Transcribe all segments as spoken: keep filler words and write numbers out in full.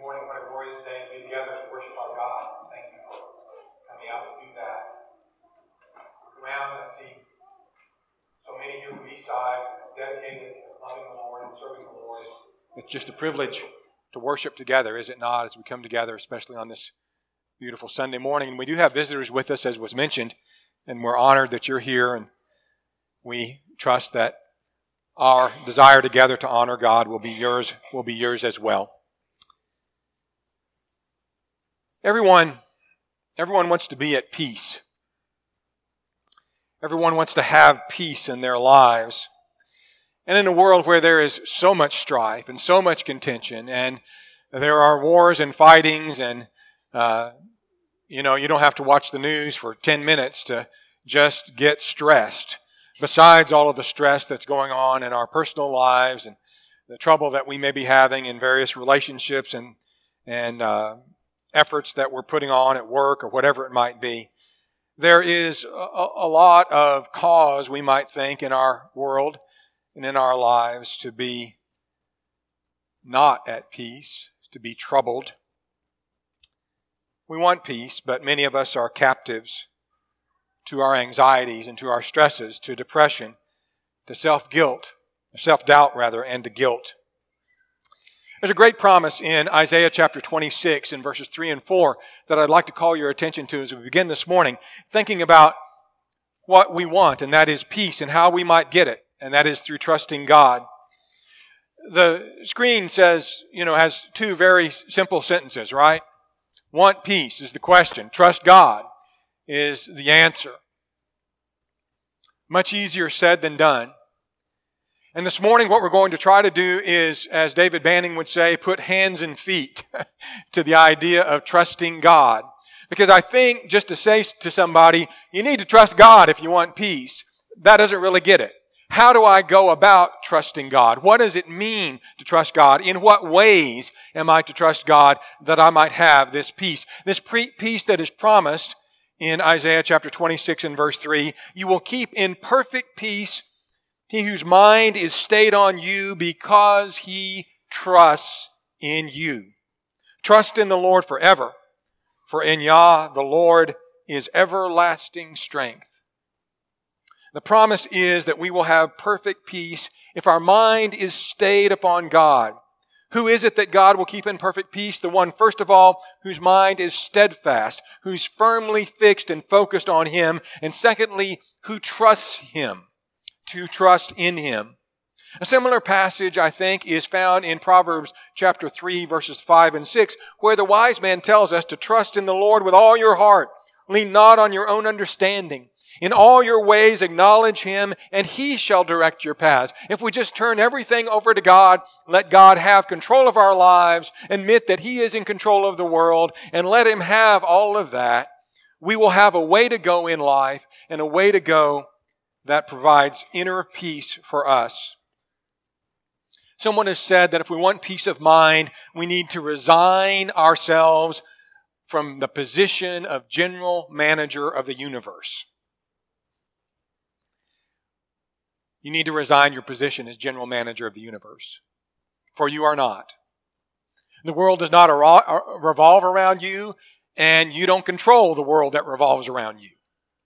morning. What a glorious day to be together to worship our God. Thank you for coming out to do that. Look around and see so many here from Eastside dedicated to loving the Lord and serving the Lord. It's just a privilege to worship together, is it not, as we come together, especially on this beautiful Sunday morning. And we do have visitors with us, as was mentioned, and we're honored that you're here, and we trust that our desire together to honor God will be yours, will be yours as well. Everyone, everyone wants to be at peace. Everyone wants to have peace in their lives. And in a world where there is so much strife and so much contention, and there are wars and fightings, and uh, you know, you don't have to watch the news for ten minutes to just get stressed. Besides all of the stress that's going on in our personal lives and the trouble that we may be having in various relationships and and uh, efforts that we're putting on at work or whatever it might be, there is a, a lot of cause, we might think, in our world and in our lives to be not at peace, to be troubled. We want peace, but many of us are captives to our anxieties and to our stresses, to depression, to self-guilt, self-doubt rather, and to guilt. There's a great promise in Isaiah chapter twenty-six in verses three and four that I'd like to call your attention to as we begin this morning, thinking about what we want, and that is peace, and how we might get it, and that is through trusting God. The screen says, you know, has two very simple sentences, right? Want peace is the question. Trust God is the answer. Much easier said than done. And this morning what we're going to try to do is, as David Banning would say, put hands and feet to the idea of trusting God. Because I think just to say to somebody, you need to trust God if you want peace, that doesn't really get it. How do I go about trusting God? What does it mean to trust God? In what ways am I to trust God that I might have this peace? This pre- peace that is promised in Isaiah chapter twenty-six and verse three, you will keep in perfect peace he whose mind is stayed on you because he trusts in you. Trust in the Lord forever, for in Yah the Lord is everlasting strength. The promise is that we will have perfect peace if our mind is stayed upon God. Who is it that God will keep in perfect peace? The one, first of all, whose mind is steadfast, who's firmly fixed and focused on Him, and secondly, who trusts Him, to trust in Him. A similar passage, I think, is found in Proverbs chapter three, verses five and six, where the wise man tells us to trust in the Lord with all your heart. Lean not on your own understanding. In all your ways acknowledge Him, and He shall direct your paths. If we just turn everything over to God, let God have control of our lives, admit that He is in control of the world, and let Him have all of that, we will have a way to go in life and a way to go that provides inner peace for us. Someone has said that if we want peace of mind, we need to resign ourselves from the position of general manager of the universe. You need to resign your position as general manager of the universe, for you are not. The world does not revolve around you, and you don't control the world that revolves around you.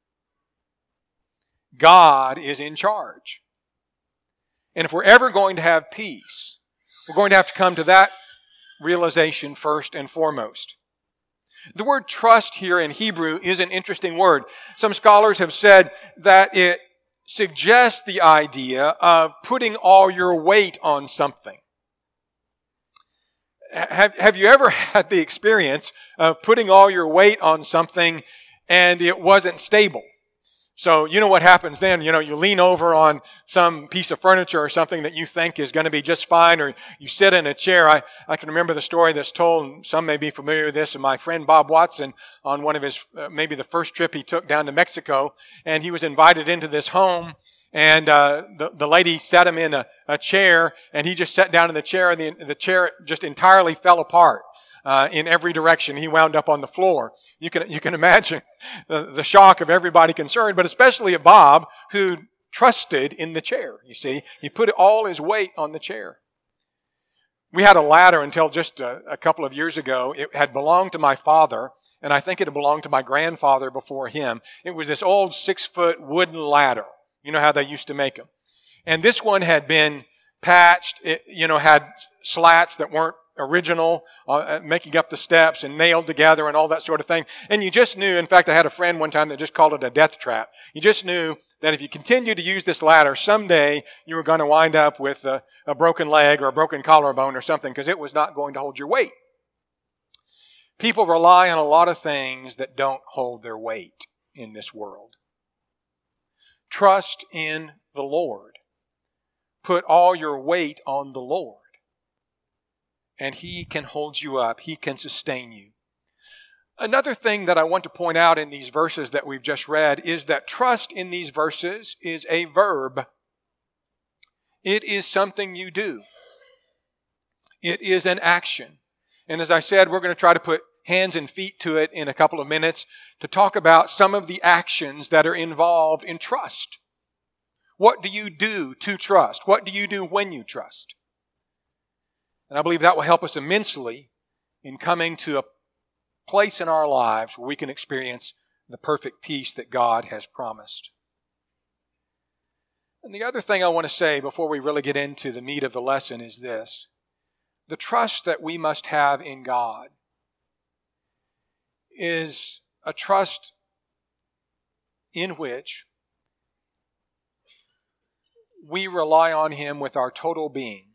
God is in charge. And if we're ever going to have peace, we're going to have to come to that realization first and foremost. The word trust here in Hebrew is an interesting word. Some scholars have said that it suggests the idea of putting all your weight on something. Have, have you ever had the experience of putting all your weight on something and it wasn't stable? So you know what happens then? You know, you lean over on some piece of furniture or something that you think is going to be just fine, or you sit in a chair. I, I can remember the story that's told, and some may be familiar with this, of my friend Bob Watson on one of his, uh, maybe the first trip he took down to Mexico, and he was invited into this home, and uh, the, the lady sat him in a, a chair, and he just sat down in the chair, and the, the chair just entirely fell apart. Uh, in every direction. He wound up on the floor. You can you can imagine the, the shock of everybody concerned, but especially of Bob, who trusted in the chair. You see, he put all his weight on the chair. We had a ladder until just a, a couple of years ago. It had belonged to my father, and I think it had belonged to my grandfather before him. It was this old six-foot wooden ladder. You know how they used to make them. And this one had been patched, it, you know, had slats that weren't original, uh, making up the steps and nailed together and all that sort of thing. And you just knew, in fact, I had a friend one time that just called it a death trap. You just knew that if you continued to use this ladder, someday you were going to wind up with a, a broken leg or a broken collarbone or something, because it was not going to hold your weight. People rely on a lot of things that don't hold their weight in this world. Trust in the Lord. Put all your weight on the Lord, and He can hold you up. He can sustain you. Another thing that I want to point out in these verses that we've just read is that trust in these verses is a verb. It is something you do. It is an action. And as I said, we're going to try to put hands and feet to it in a couple of minutes to talk about some of the actions that are involved in trust. What do you do to trust? What do you do when you trust? And I believe that will help us immensely in coming to a place in our lives where we can experience the perfect peace that God has promised. And the other thing I want to say before we really get into the meat of the lesson is this. The trust that we must have in God is a trust in which we rely on Him with our total being.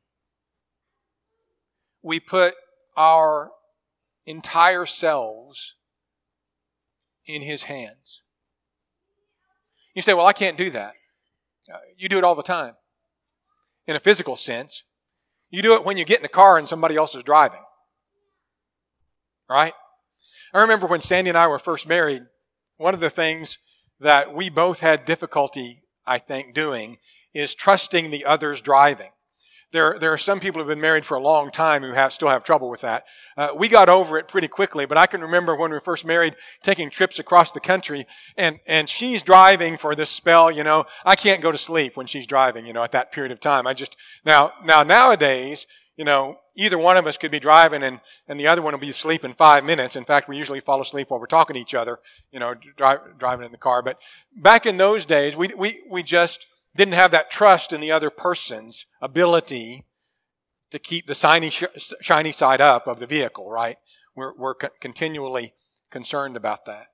We put our entire selves in His hands. You say, well, I can't do that. Uh, you do it all the time. In a physical sense. You do it when you get in a car and somebody else is driving. Right? I remember when Sandy and I were first married, one of the things that we both had difficulty, I think, doing is trusting the other's driving. There, there are some people who have been married for a long time who have still have trouble with that. Uh, we got over it pretty quickly, but I can remember when we were first married, taking trips across the country, and, and she's driving for this spell, you know. I can't go to sleep when she's driving, you know, at that period of time. I just, now, now nowadays, you know, either one of us could be driving and, and the other one will be asleep in five minutes. In fact, we usually fall asleep while we're talking to each other, you know, drive, driving in the car. But back in those days, we, we, we just didn't have that trust in the other person's ability to keep the shiny, shiny side up of the vehicle, right? We're, we're co- continually concerned about that.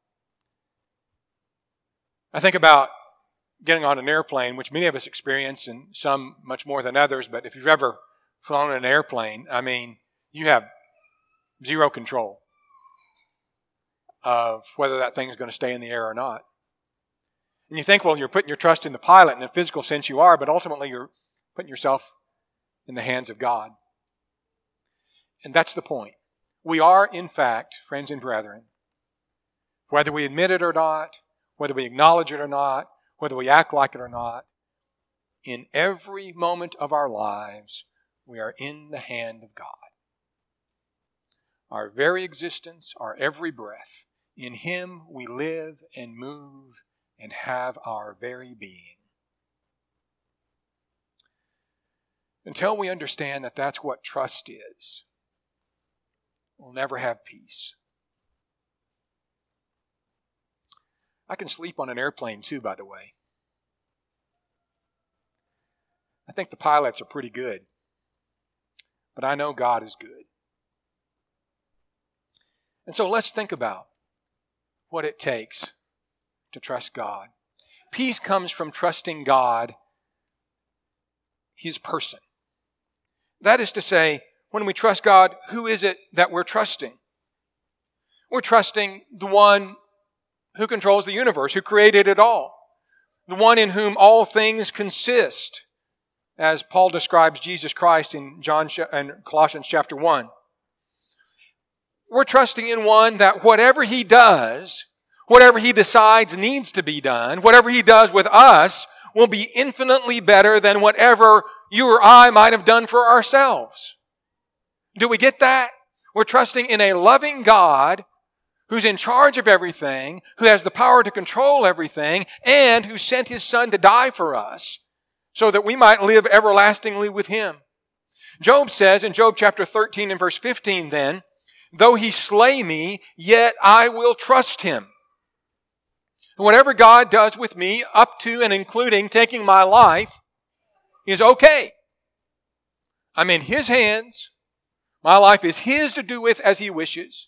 I think about getting on an airplane, which many of us experience, and some much more than others, but if you've ever flown in an airplane, I mean, you have zero control of whether that thing is going to stay in the air or not. And you think, well, you're putting your trust in the pilot. In a physical sense, you are, but ultimately you're putting yourself in the hands of God. And that's the point. We are, in fact, friends and brethren, whether we admit it or not, whether we acknowledge it or not, whether we act like it or not, in every moment of our lives, we are in the hand of God. Our very existence, our every breath, in Him we live and move and have our very being. Until we understand that that's what trust is, we'll never have peace. I can sleep on an airplane too, by the way. I think the pilots are pretty good, but I know God is good. And so let's think about what it takes to trust God. Peace comes from trusting God, His person. That is to say, when we trust God, who is it that we're trusting? We're trusting the one who controls the universe, who created it all. The one in whom all things consist, as Paul describes Jesus Christ in John and Colossians chapter one. We're trusting in one that whatever He does, whatever He decides needs to be done, whatever He does with us will be infinitely better than whatever you or I might have done for ourselves. Do we get that? We're trusting in a loving God who's in charge of everything, who has the power to control everything, and who sent His Son to die for us so that we might live everlastingly with Him. Job says in Job chapter thirteen and verse fifteen then, though he slay me, yet I will trust him. Whatever God does with me, up to and including taking my life, is okay. I'm in His hands. My life is His to do with as He wishes.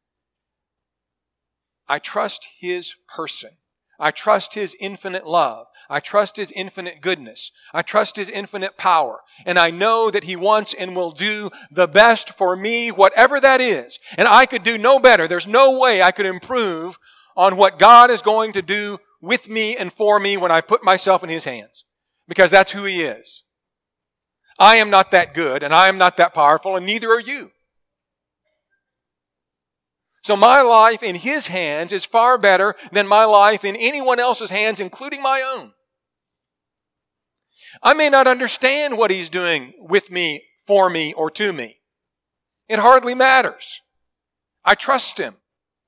I trust His person. I trust His infinite love. I trust His infinite goodness. I trust His infinite power. And I know that He wants and will do the best for me, whatever that is. And I could do no better. There's no way I could improve on what God is going to do with me and for me when I put myself in His hands. Because that's who He is. I am not that good, and I am not that powerful, and neither are you. So my life in His hands is far better than my life in anyone else's hands, including my own. I may not understand what He's doing with me, for me, or to me. It hardly matters. I trust Him.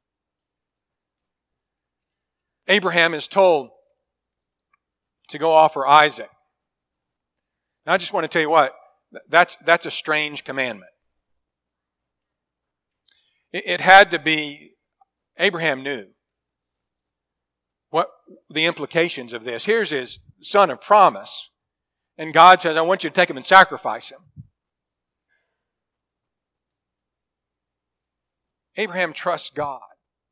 Abraham is told to go offer Isaac. Now, I just want to tell you what, that's, that's a strange commandment. It, it had to be, Abraham knew what the implications of this. Here's his son of promise. And God says, I want you to take him and sacrifice him. Abraham trusts God.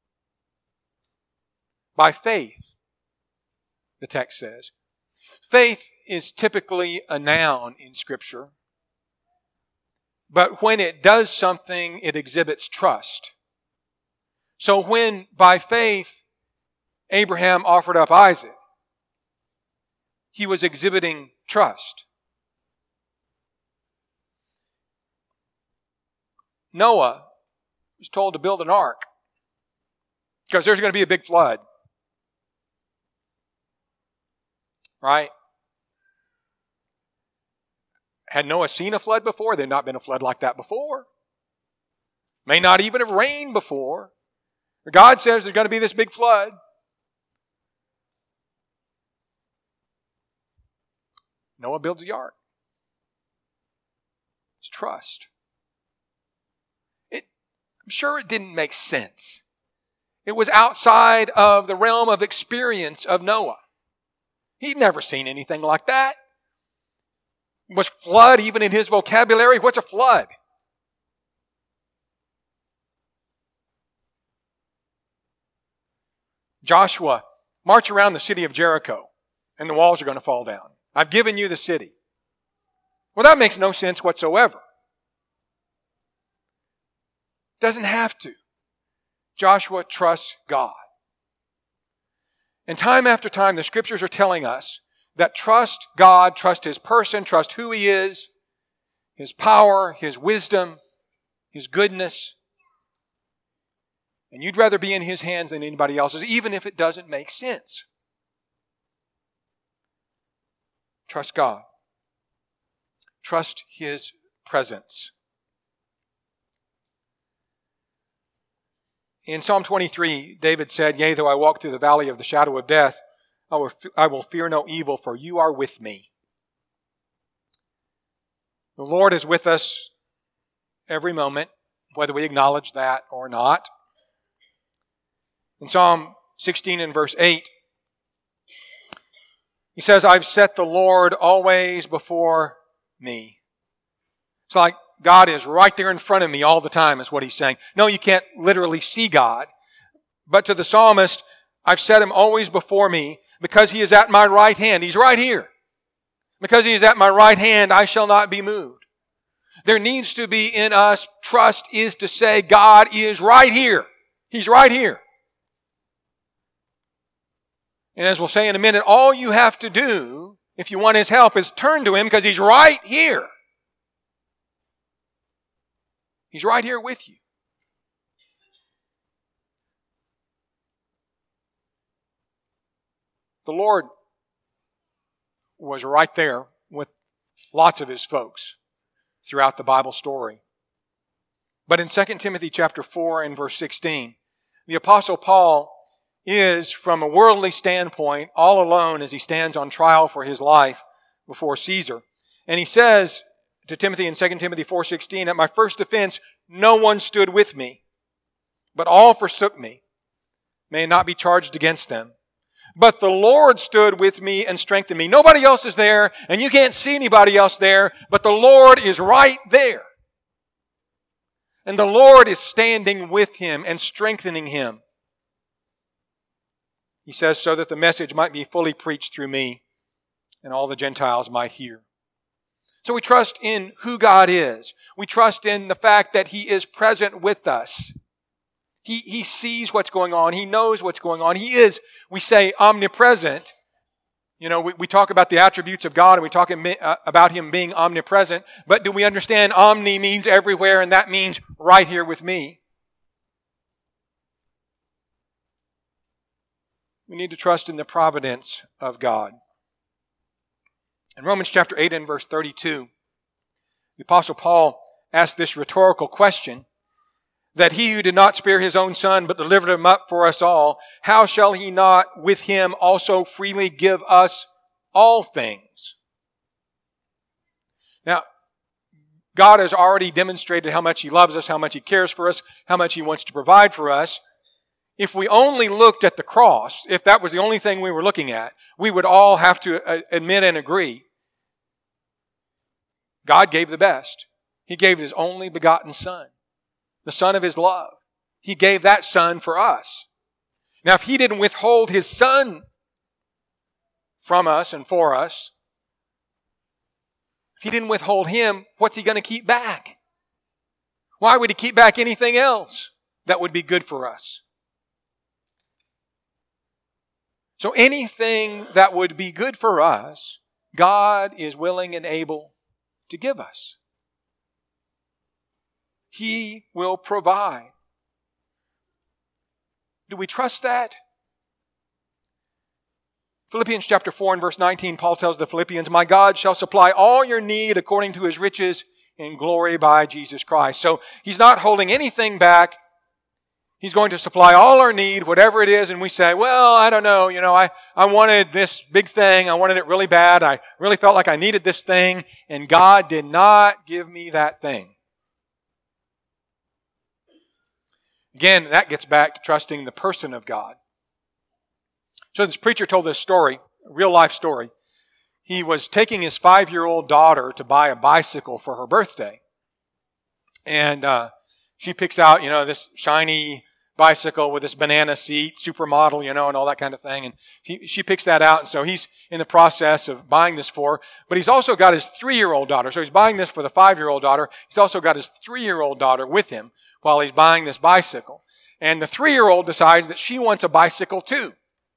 By faith, the text says. Faith is typically a noun in Scripture. But when it does something, it exhibits trust. So when, by faith, Abraham offered up Isaac, he was exhibiting trust. Noah was told to build an ark because there's going to be a big flood. Right? Had Noah seen a flood before? There had not been a flood like that before. May not even have rained before. God says there's going to be this big flood. Noah builds the ark. It's trust. It, I'm sure it didn't make sense. It was outside of the realm of experience of Noah. He'd never seen anything like that. Was flood even in his vocabulary? What's a flood? Joshua, march around the city of Jericho, and the walls are going to fall down. I've given you the city. Well, that makes no sense whatsoever. Doesn't have to. Joshua trusts God. And time after time, the Scriptures are telling us that trust God, trust His person, trust who He is, His power, His wisdom, His goodness. And you'd rather be in His hands than anybody else's, even if it doesn't make sense. Trust God. Trust His presence. In Psalm twenty-three, David said, yea, though I walk through the valley of the shadow of death, I will, I will fear no evil, for you are with me. The Lord is with us every moment, whether we acknowledge that or not. In Psalm sixteen and verse eight, he says, I've set the Lord always before me. It's like God is right there in front of me all the time, is what he's saying. No, you can't literally see God. But to the psalmist, I've set Him always before me because He is at my right hand. He's right here. Because He is at my right hand, I shall not be moved. There needs to be in us, trust is to say, God is right here. He's right here. And as we'll say in a minute, all you have to do, if you want His help, is turn to Him because He's right here. He's right here with you. The Lord was right there with lots of His folks throughout the Bible story. But in Second Timothy chapter four and verse sixteen, the Apostle Paul is, from a worldly standpoint, all alone as he stands on trial for his life before Caesar. And he says to Timothy in Second Timothy four sixteen, at my first offense, no one stood with me, but all forsook me. May it not be charged against them. But the Lord stood with me and strengthened me. Nobody else is there, and you can't see anybody else there, but the Lord is right there. And the Lord is standing with him and strengthening him. He says, so that the message might be fully preached through me and all the Gentiles might hear. So we trust in who God is. We trust in the fact that He is present with us. He, he sees what's going on. He knows what's going on. He is, we say, omnipresent. You know, we, we talk about the attributes of God and we talk about Him being omnipresent. But do we understand omni means everywhere, and that means right here with me? We need to trust in the providence of God. In Romans chapter eight and verse thirty-two, the Apostle Paul asked this rhetorical question, that He who did not spare His own Son, but delivered Him up for us all, how shall He not with Him also freely give us all things? Now, God has already demonstrated how much He loves us, how much He cares for us, how much He wants to provide for us. If we only looked at the cross, if that was the only thing we were looking at, we would all have to admit and agree God gave the best. He gave His only begotten Son, the Son of His love. He gave that Son for us. Now, if He didn't withhold His Son from us and for us, if He didn't withhold Him, what's He going to keep back? Why would He keep back anything else that would be good for us? So anything that would be good for us, God is willing and able to give us. He will provide. Do we trust that? Philippians chapter four and verse nineteen, Paul tells the Philippians, my God shall supply all your need according to His riches in glory by Jesus Christ. So He's not holding anything back. He's going to supply all our need, whatever it is, and we say, well, I don't know, you know, I, I wanted this big thing, I wanted it really bad, I really felt like I needed this thing, and God did not give me that thing. Again, that gets back to trusting the person of God. So this preacher told this story, a real life story. He was taking his five-year-old daughter to buy a bicycle for her birthday. And uh, she picks out, you know, this shiny bicycle with this banana seat, supermodel, you know, and all that kind of thing. And he, she picks that out. And so he's in the process of buying this for her. But he's also got his three-year-old daughter. So he's buying this for the five-year-old daughter. He's also got his three-year-old daughter with him while he's buying this bicycle. And the three-year-old decides that she wants a bicycle too.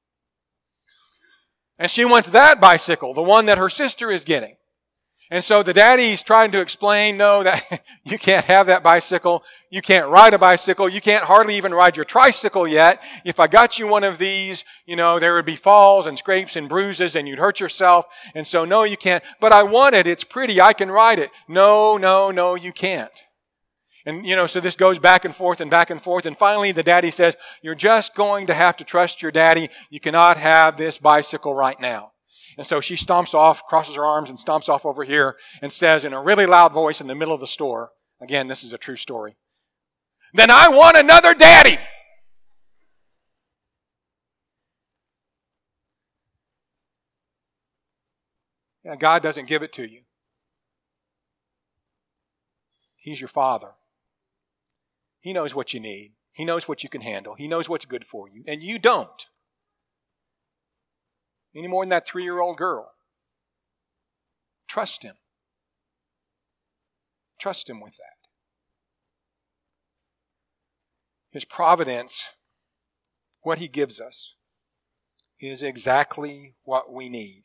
And she wants that bicycle, the one that her sister is getting. And so the daddy's trying to explain, no, that you can't have that bicycle. You can't ride a bicycle. You can't hardly even ride your tricycle yet. If I got you one of these, you know, there would be falls and scrapes and bruises and you'd hurt yourself. And so, no, you can't. But I want it. It's pretty. I can ride it. No, no, no, you can't. And, you know, so this goes back and forth and back and forth. And finally, the daddy says, you're just going to have to trust your daddy. You cannot have this bicycle right now. And so she stomps off, crosses her arms and stomps off over here and says in a really loud voice in the middle of the store, again, this is a true story, then I want another daddy. Yeah, God doesn't give it to you. He's your Father. He knows what you need. He knows what you can handle. He knows what's good for you. And you don't. Any more than that three-year-old girl. Trust Him. Trust Him with that. His providence, what He gives us, is exactly what we need.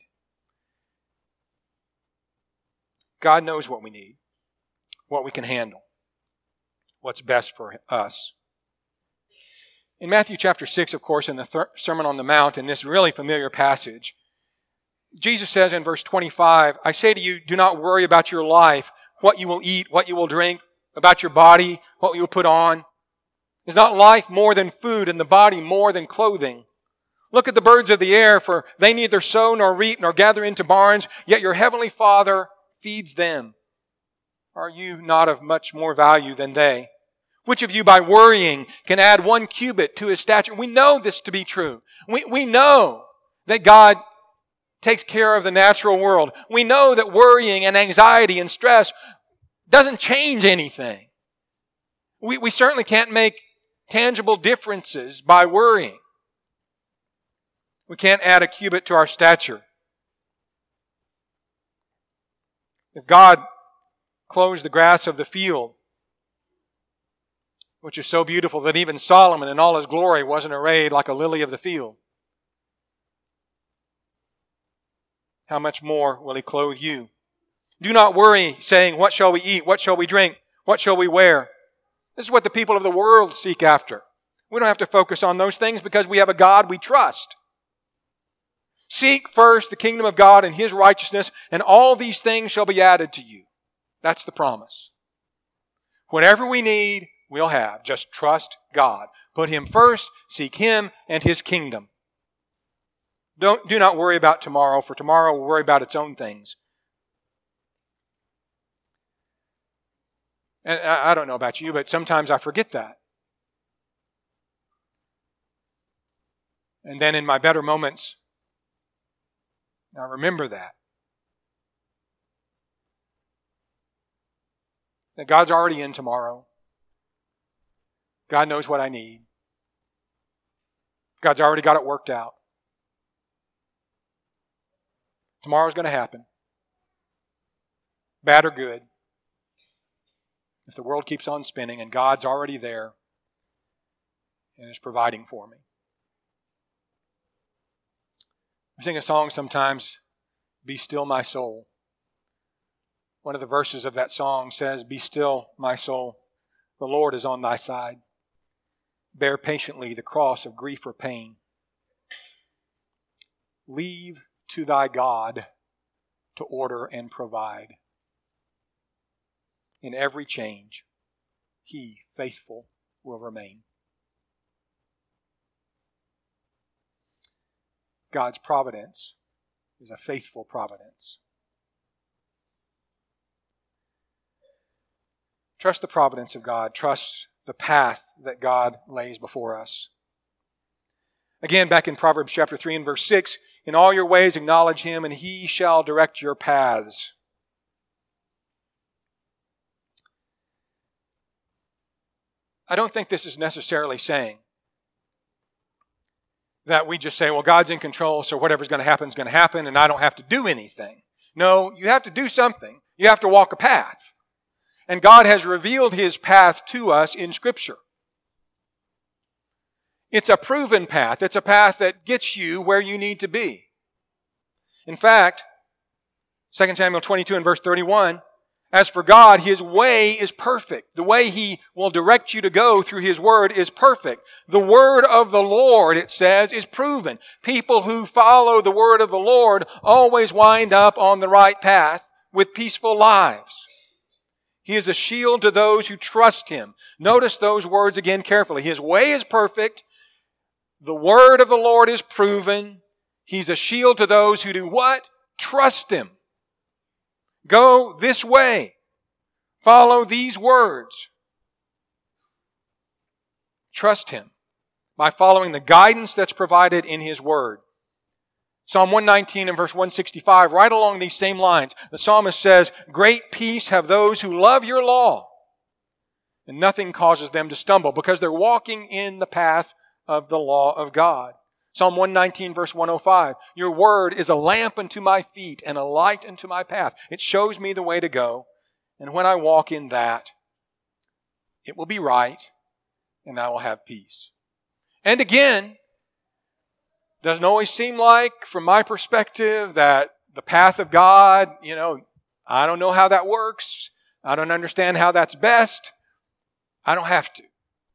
God knows what we need, what we can handle, what's best for us. In Matthew chapter six, of course, in the thir- Sermon on the Mount, in this really familiar passage, Jesus says in verse twenty-five, I say to you, do not worry about your life, what you will eat, what you will drink, about your body, what you will put on. Is not life more than food and the body more than clothing? Look at the birds of the air, for they neither sow nor reap nor gather into barns, yet your heavenly Father feeds them. Are you not of much more value than they? Which of you by worrying can add one cubit to his stature? We know this to be true. We, we know that God takes care of the natural world. We know that worrying and anxiety and stress doesn't change anything. We, we certainly can't make tangible differences by worrying. We can't add a cubit to our stature. If God clothes the grass of the field, which is so beautiful that even Solomon in all his glory wasn't arrayed like a lily of the field, how much more will He clothe you? Do not worry, saying, what shall we eat? What shall we drink? What shall we wear? This is what the people of the world seek after. We don't have to focus on those things because we have a God we trust. Seek first the kingdom of God and His righteousness, and all these things shall be added to you. That's the promise. Whatever we need, we'll have. Just trust God. Put Him first, seek Him and His kingdom. Don't, do not worry about tomorrow, for tomorrow will worry about its own things. And I don't know about you, but sometimes I forget that. And then in my better moments, I remember that. That God's already in tomorrow. God knows what I need. God's already got it worked out. Tomorrow's going to happen. Bad or good. If the world keeps on spinning and God's already there and is providing for me. We sing a song sometimes, Be Still My Soul. One of the verses of that song says, Be still, my soul, the Lord is on thy side. Bear patiently the cross of grief or pain. Leave to thy God to order and provide. In every change, He, faithful, will remain. God's providence is a faithful providence. Trust the providence of God. Trust the path that God lays before us. Again, back in Proverbs chapter three and verse six, in all your ways acknowledge Him, and He shall direct your paths. I don't think this is necessarily saying that we just say, well, God's in control, so whatever's going to happen is going to happen, and I don't have to do anything. No, you have to do something. You have to walk a path. And God has revealed His path to us in Scripture. It's a proven path. It's a path that gets you where you need to be. In fact, Second Samuel twenty-two and verse thirty-one, as for God, His way is perfect. The way He will direct you to go through His Word is perfect. The Word of the Lord, it says, is proven. People who follow the Word of the Lord always wind up on the right path with peaceful lives. He is a shield to those who trust Him. Notice those words again carefully. His way is perfect. The Word of the Lord is proven. He's a shield to those who do what? Trust Him. Go this way. Follow these words. Trust Him by following the guidance that's provided in His Word. Psalm one nineteen and verse one sixty-five, right along these same lines, the psalmist says, great peace have those who love your law, and nothing causes them to stumble because they're walking in the path of the law of God. Psalm one nineteen verse one oh five, your word is a lamp unto my feet and a light unto my path. It shows me the way to go. And when I walk in that, it will be right and I will have peace. And again, doesn't always seem like, from my perspective, that the path of God, you know, I don't know how that works. I don't understand how that's best. I don't have to.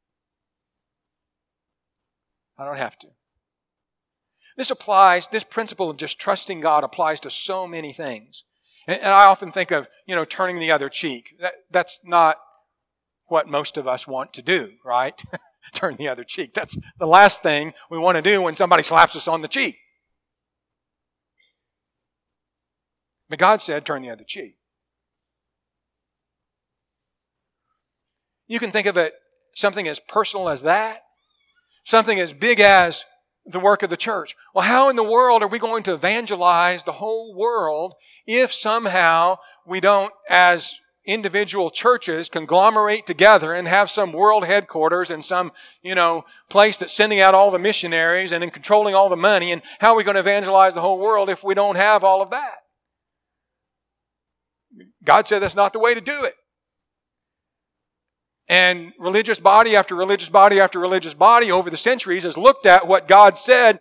I don't have to. This applies, this principle of just trusting God applies to so many things. And, and I often think of, you know, turning the other cheek. That, that's not what most of us want to do, right? Turn the other cheek. That's the last thing we want to do when somebody slaps us on the cheek. But God said, turn the other cheek. You can think of it something as personal as that, something as big as the work of the church. Well, how in the world are we going to evangelize the whole world if somehow we don't, as individual churches, conglomerate together and have some world headquarters and some, you know, place that's sending out all the missionaries and in controlling all the money? And how are we going to evangelize the whole world if we don't have all of that? God said that's not the way to do it. And religious body after religious body after religious body over the centuries has looked at what God said.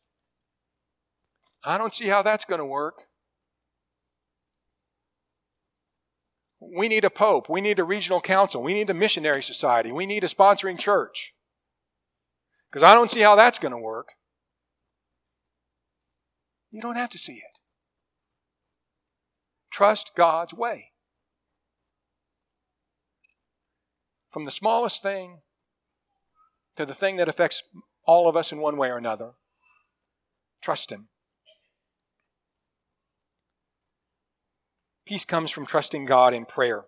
I don't see how that's going to work. We need a pope. We need a regional council. We need a missionary society. We need a sponsoring church. Because I don't see how that's going to work. You don't have to see it. Trust God's way. From the smallest thing to the thing that affects all of us in one way or another, trust Him. Peace comes from trusting God in prayer.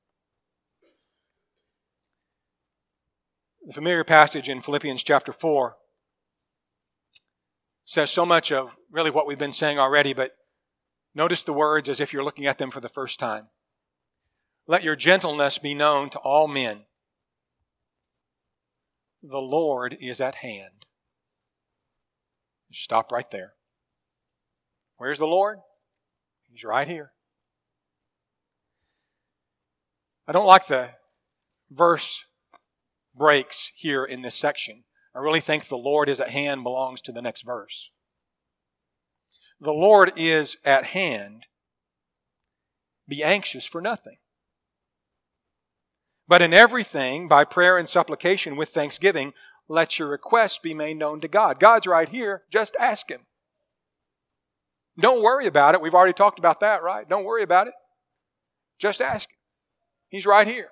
The familiar passage in Philippians chapter four says so much of really what we've been saying already, but notice the words as if you're looking at them for the first time. Let your gentleness be known to all men. The Lord is at hand. Just stop right there. Where's the Lord? He's right here. I don't like the verse breaks here in this section. I really think the Lord is at hand belongs to the next verse. The Lord is at hand. Be anxious for nothing. But in everything, by prayer and supplication with thanksgiving, let your requests be made known to God. God's right here. Just ask Him. Don't worry about it. We've already talked about that, right? Don't worry about it. Just ask Him. He's right here.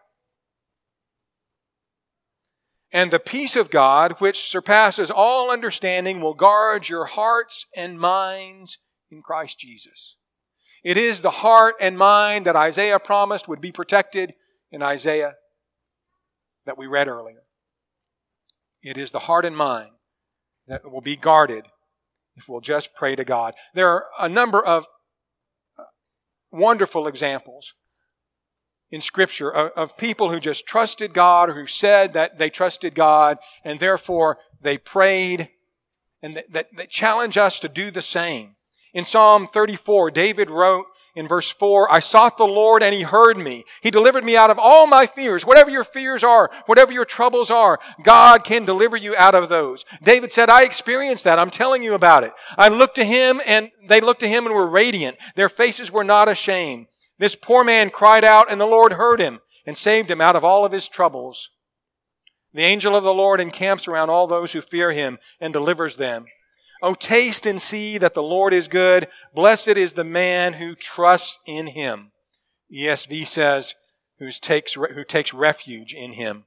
And the peace of God, which surpasses all understanding, will guard your hearts and minds in Christ Jesus. It is the heart and mind that Isaiah promised would be protected in Isaiah that we read earlier. It is the heart and mind that will be guarded if we'll just pray to God. There are a number of wonderful examples in Scripture of, of people who just trusted God, or who said that they trusted God, and therefore they prayed, and that, that, that challenge us to do the same. In Psalm thirty-four, David wrote in verse four, I sought the Lord and He heard me. He delivered me out of all my fears. Whatever your fears are, whatever your troubles are, God can deliver you out of those. David said, I experienced that. I'm telling you about it. I looked to Him, and they looked to Him and were radiant. Their faces were not ashamed. This poor man cried out, and the Lord heard him and saved him out of all of his troubles. The angel of the Lord encamps around all those who fear Him and delivers them. Oh, taste and see that the Lord is good. Blessed is the man who trusts in Him. E S V says, who takes, who takes refuge in Him.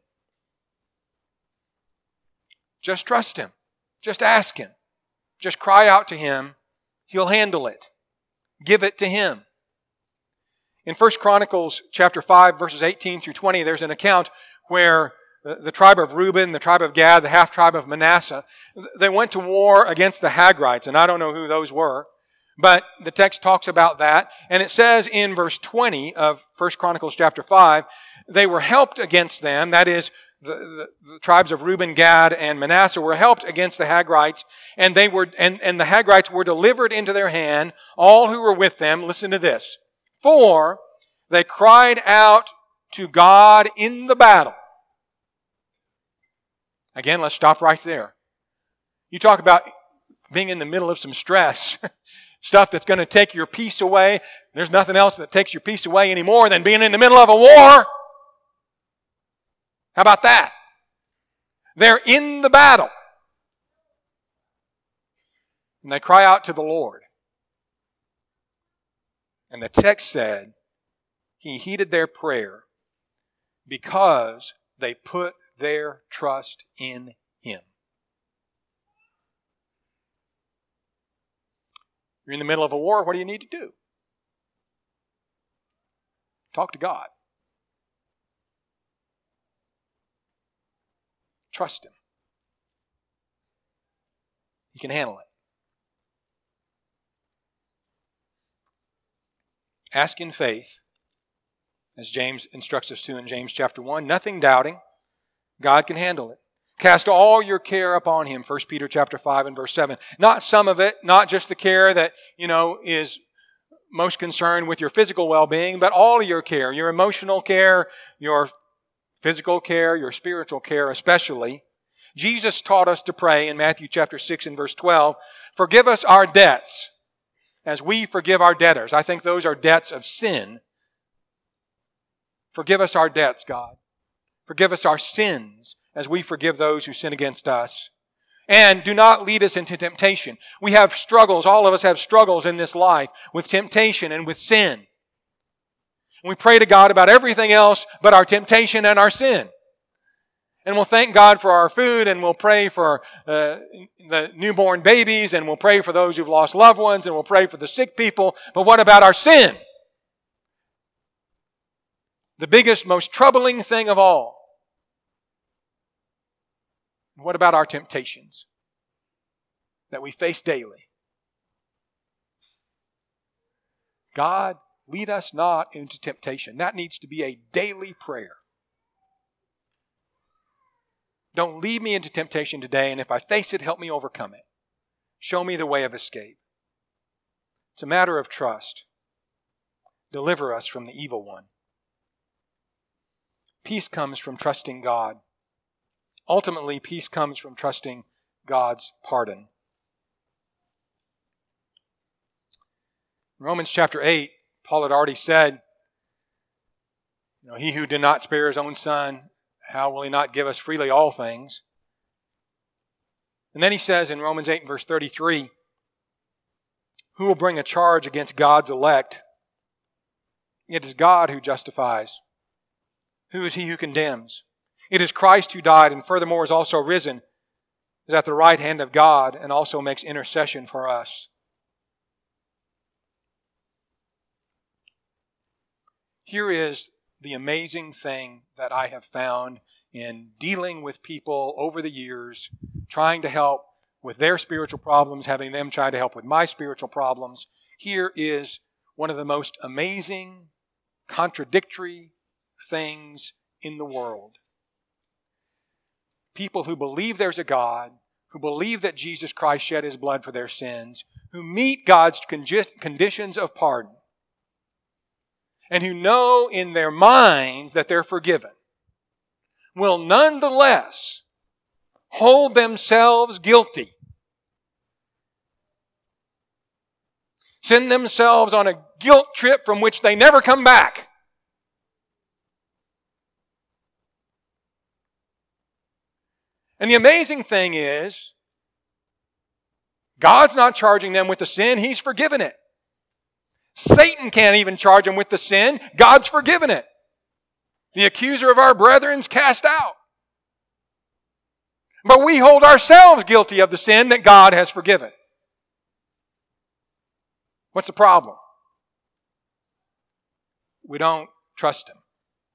Just trust Him. Just ask Him. Just cry out to Him. He'll handle it. Give it to Him. In First Chronicles chapter five, verses eighteen through twenty, there's an account where the, the tribe of Reuben, the tribe of Gad, the half-tribe of Manasseh, they went to war against the Hagrites, and I don't know who those were, but the text talks about that, and it says in verse twenty of First Chronicles chapter five, they were helped against them, that is, the, the, the tribes of Reuben, Gad, and Manasseh were helped against the Hagrites, and they were, and, and the Hagrites were delivered into their hand, all who were with them. Listen to this. For they cried out to God in the battle. Again, let's stop right there. You talk about being in the middle of some stress, stuff that's going to take your peace away. There's nothing else that takes your peace away anymore than being in the middle of a war. How about that? They're in the battle. And they cry out to the Lord. And the text said, He heeded their prayer because they put their trust in Him. You're in the middle of a war, what do you need to do? Talk to God. Trust Him. He can handle it. Ask in faith, as James instructs us to in James chapter one, nothing doubting. God can handle it. Cast all your care upon Him, First Peter chapter five and verse seven. Not some of it, not just the care that, you know, is most concerned with your physical well-being, but all of your care, your emotional care, your physical care, your spiritual care especially. Jesus taught us to pray in Matthew chapter six and verse twelve, forgive us our debts as we forgive our debtors. I think those are debts of sin. Forgive us our debts, God. Forgive us our sins as we forgive those who sin against us. And do not lead us into temptation. We have struggles. All of us have struggles in this life with temptation and with sin. We pray to God about everything else but our temptation and our sin. And we'll thank God for our food, and we'll pray for uh, the newborn babies, and we'll pray for those who've lost loved ones, and we'll pray for the sick people. But what about our sin? The biggest, most troubling thing of all. What about our temptations that we face daily? God, lead us not into temptation. That needs to be a daily prayer. Don't lead me into temptation today, and if I face it, help me overcome it. Show me the way of escape. It's a matter of trust. Deliver us from the evil one. Peace comes from trusting God. Ultimately, peace comes from trusting God's pardon. In Romans chapter eight, Paul had already said, you know, He who did not spare His own Son, how will He not give us freely all things? And then he says in Romans eight and verse thirty-three, who will bring a charge against God's elect? It is God who justifies. Who is He who condemns? It is Christ who died and furthermore is also risen, is at the right hand of God and also makes intercession for us. Here is the amazing thing that I have found in dealing with people over the years, trying to help with their spiritual problems, having them try to help with my spiritual problems. Here is one of the most amazing, contradictory things in the world. People who believe there's a God, who believe that Jesus Christ shed His blood for their sins, who meet God's conditions of pardon, and who know in their minds that they're forgiven, will nonetheless hold themselves guilty, send themselves on a guilt trip from which they never come back. And the amazing thing is, God's not charging them with the sin. He's forgiven it. Satan can't even charge them with the sin. God's forgiven it. The accuser of our brethren's cast out. But we hold ourselves guilty of the sin that God has forgiven. What's the problem? We don't trust Him.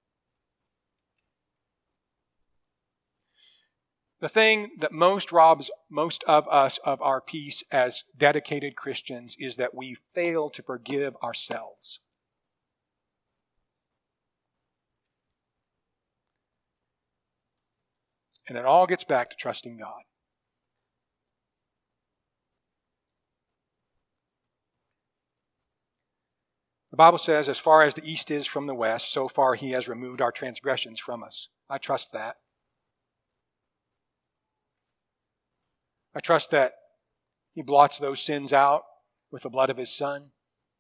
The thing that most robs most of us of our peace as dedicated Christians is that we fail to forgive ourselves. And it all gets back to trusting God. The Bible says, as far as the east is from the west, so far He has removed our transgressions from us. I trust that. I trust that He blots those sins out with the blood of His Son.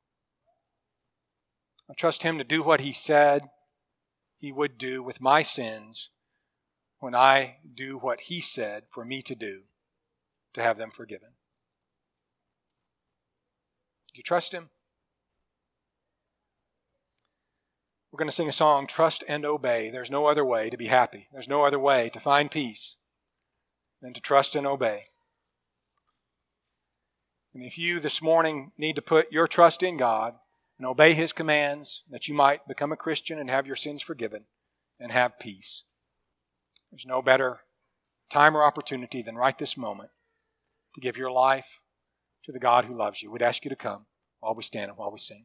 I trust Him to do what He said He would do with my sins when I do what He said for me to do, to have them forgiven. Do you trust Him? We're going to sing a song, Trust and Obey. There's no other way to be happy. There's no other way to find peace than to trust and obey. And if you this morning need to put your trust in God and obey His commands, that you might become a Christian and have your sins forgiven and have peace, there's no better time or opportunity than right this moment to give your life to the God who loves you. We'd ask you to come while we stand and while we sing.